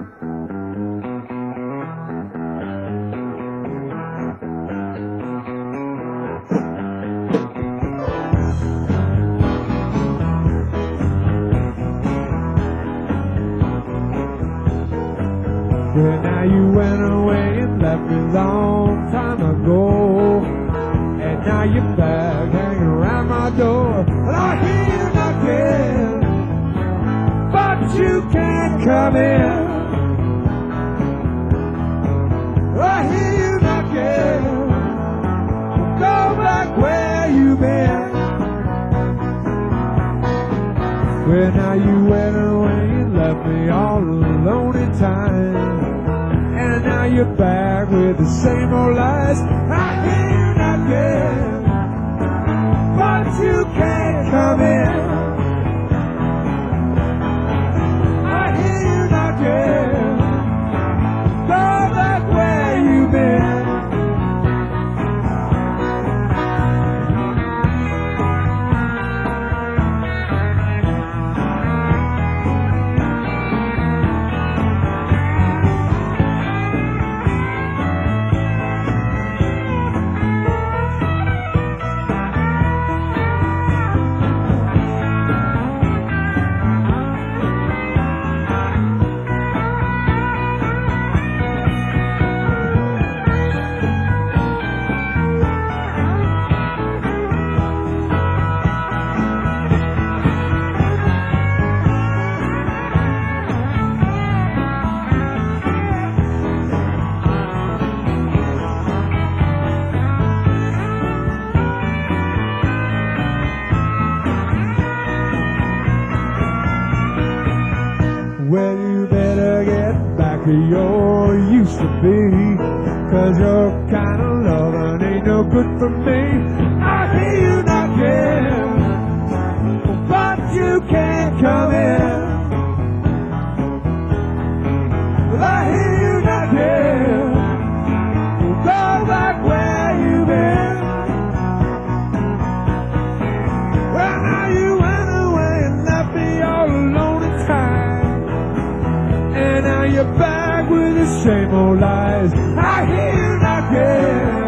Well, now you went away and left me long time ago, and now you're back hanging around my door. Well, I hear you knocking, but you can't come in. I hear you knocking, go back where you've been. Well, now you went away and left me all alone in time, and now you're back with the same old lies. I hear you knocking, but you can't come in. I hear you knocking, go back where you've been. Well, you better get back to your used to be, 'cause your kind of loving ain't no good for me. I hear you knocking, but you can't come in. Well, I hear you knocking, go back where you've been. Well, now you went away and left me all alone in time, and now you're back with the same old lies. I hear you knocking,